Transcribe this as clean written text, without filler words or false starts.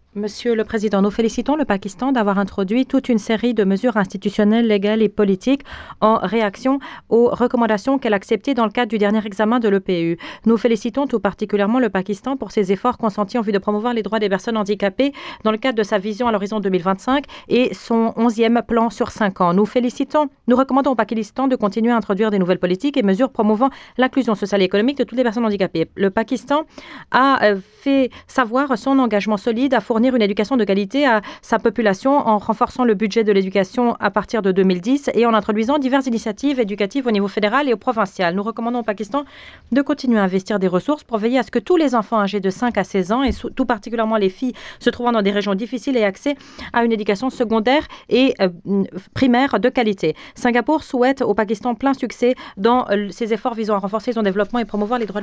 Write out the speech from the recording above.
Monsieur le Président, nous félicitons le Pakistan d'avoir introduit toute une série de mesures institutionnelles, légales et politiques en réaction aux recommandations qu'elle a acceptées dans le cadre du dernier examen de l'EPU. Nous félicitons tout particulièrement le Pakistan pour ses efforts consentis en vue de promouvoir les droits des personnes handicapées dans le cadre de sa vision à l'horizon 2025 et son 11e plan sur 5 ans. Nous recommandons au Pakistan de continuer à introduire des nouvelles politiques et mesures promouvant l'inclusion sociale et économique de toutes les personnes handicapées. Le Pakistan a fait savoir son engagement solide à fournir une éducation de qualité à sa population en renforçant le budget de l'éducation à partir de 2010 et en introduisant diverses initiatives éducatives au niveau fédéral et au provincial. Nous recommandons au Pakistan de continuer à investir des ressources pour veiller à ce que tous les enfants âgés de 5 à 16 ans, et tout particulièrement les filles se trouvant dans des régions difficiles, aient accès à une éducation secondaire et primaire de qualité. Singapour souhaite au Pakistan plein succès dans ses efforts visant à renforcer son développement et promouvoir les droits